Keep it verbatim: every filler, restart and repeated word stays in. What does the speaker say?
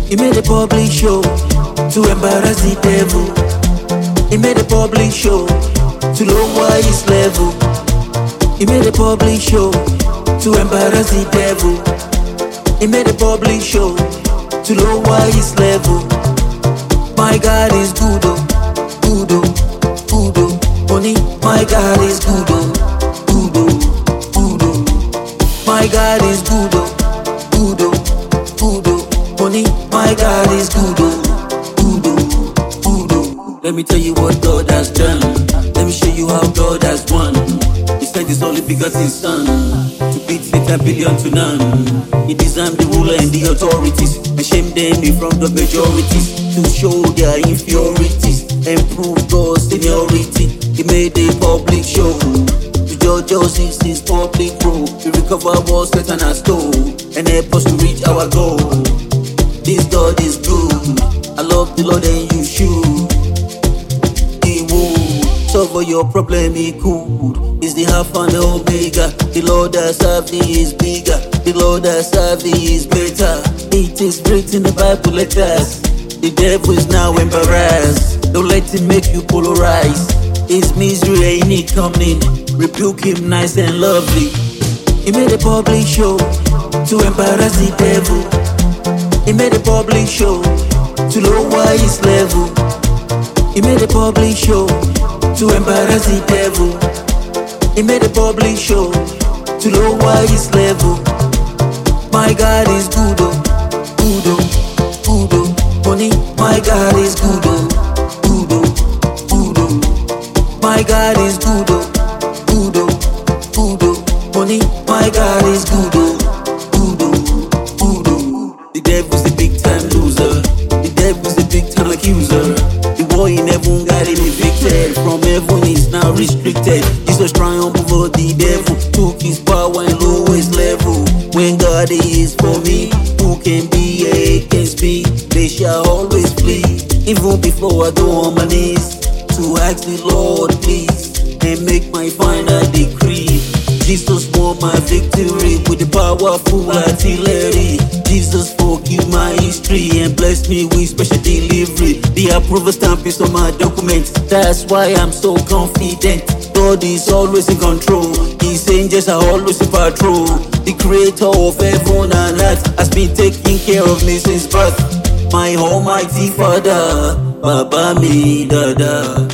He made a public show to embarrass the devil. He made a public show to lower his level. He made a public show to embarrass the devil. He made a public show to lower his level. My God is good, oh, good, oh, good, oh. Honey, my God is good, oh, good, oh, good, oh. My God is good, oh, good, oh, good, oh. Honey, my God is good, oh, good, oh, good, oh. Let me tell you what God has done. Let me show you how God has won. He sent his only begotten son to beat Satan billion to none. He disarmed the ruler and the authorities and shamed them in front of majorities to show their inferiorities and prove God's seniority. He made a public show to judge us in his public role. To recover what Satan has stole and help us to reach our goal. This God is good. I love the Lord and you should. He will solve all your problem, he could. He's the Alpha and the Omega. The Lord that serve thee is bigger. The Lord that serve thee is better. It is written in the Bible like us. The devil is now embarrassed. Don't let him make you polarize. His misery ain't it coming. Rebuke him nice and lovely. He made a public show to embarrass the devil. He made a public show to lower his level. He made a public show to embarrass the devil. He made a public show to lower his level. My God is good, oh, good, oh, good, oh. Honey, my God is good, oh, good, oh, good, oh. My God is good, oh, good, oh, good, oh. Honey, my God is good, oh, good, oh, good, oh. The devil's the big time loser. The devil's the big time accuser. The war in heaven got him evicted. From heaven is now restricted. Jesus triumphed over the devil, took his power and lowest level. When God is for me, who can be against me? They shall always flee. Even before I go on my knees to ask the Lord please and make my final decree. Jesus won my victory with the powerful artillery. Jesus forgive my history and bless me with special delivery. The approval stamp is on my documents. That's why I'm so confident. God is always in control. His angels are always in patrol. The creator of heaven and earth has been taking care of me since birth. My almighty Father, Baba mi dada.